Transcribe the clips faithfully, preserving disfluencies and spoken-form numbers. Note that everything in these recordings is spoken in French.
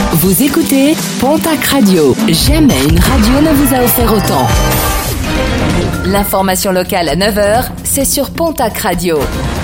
Vous écoutez Pontac Radio. Jamais une radio ne vous a offert autant. L'information locale à neuf heures, c'est sur Pontac Radio.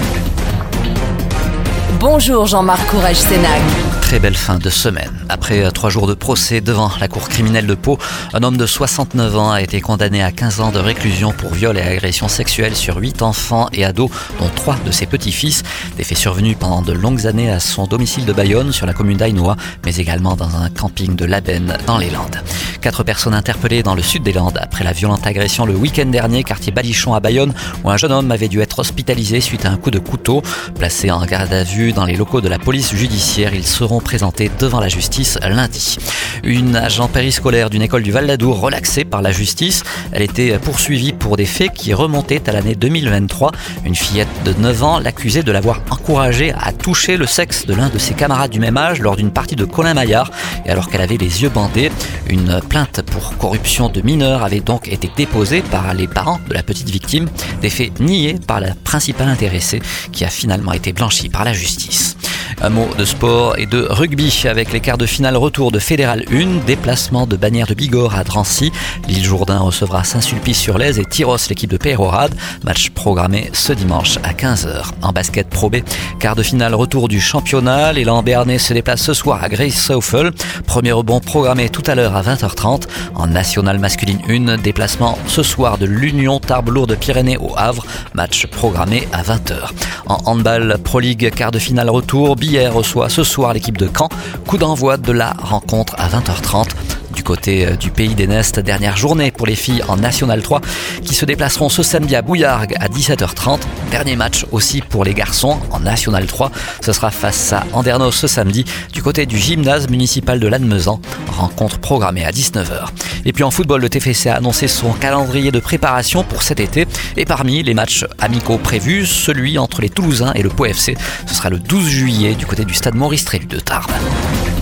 Bonjour Jean-Marc Courage-Sénac. Très belle fin de semaine. Après trois jours de procès devant la cour criminelle de Pau, un homme de soixante-neuf ans a été condamné à quinze ans de réclusion pour viol et agression sexuelle sur huit enfants et ados, dont trois de ses petits-fils. Des faits survenus pendant de longues années à son domicile de Bayonne, sur la commune d'Ainois, mais également dans un camping de Labenne, dans les Landes. Quatre personnes interpellées dans le sud des Landes après la violente agression le week-end dernier, quartier Balichon à Bayonne, où un jeune homme avait dû être hospitalisé suite à un coup de couteau. Placé en garde à vue dans les locaux de la police judiciaire, ils seront présentés devant la justice lundi. Une agent périscolaire d'une école du Val-d'Adour relaxée par la justice. Elle était poursuivie pour des faits qui remontaient à l'année deux mille vingt-trois. Une fillette de neuf ans l'accusait de l'avoir encouragée à toucher le sexe de l'un de ses camarades du même âge lors d'une partie de Colin Maillard, et alors qu'elle avait les yeux bandés. Une plainte pour corruption de mineurs avait donc été déposée par les parents de la petite victime. Des faits niés par la principale intéressée, qui a finalement été blanchie par la justice. Un mot de sport et de rugby avec les quarts de finale retour de Fédéral un, déplacement de Bagnères de Bigorre à Drancy. L'Île Jourdain recevra Saint-Sulpice-sur-Lèze et Tyros, l'équipe de Peyrehorade. Match programmé ce dimanche à quinze heures. En basket Pro B, quart de finale retour du championnat. L'élan béarnais se déplace ce soir à Grey-Souffle. Premier rebond programmé tout à l'heure à vingt heures trente. En nationale masculine un, déplacement ce soir de l'Union Tarbes-Lourdes-Pyrénées au Havre. Match programmé à vingt heures. En handball Pro League, quart de finale retour, Billiers reçoit ce soir l'équipe de Caen. Coup d'envoi de la rencontre à vingt heures trente. Du côté du Pays des Nestes, dernière journée pour les filles en National trois qui se déplaceront ce samedi à Bouillargues à dix-sept heures trente. Dernier match aussi pour les garçons en National trois. Ce sera face à Andernos ce samedi du côté du gymnase municipal de Lannemezan. Rencontre programmée à dix-neuf heures. Et puis en football, le T F C a annoncé son calendrier de préparation pour cet été. Et parmi les matchs amicaux prévus, celui entre les Toulousains et le Pau F C. Ce sera le douze juillet du côté du stade Maurice Trélu de Tarbes.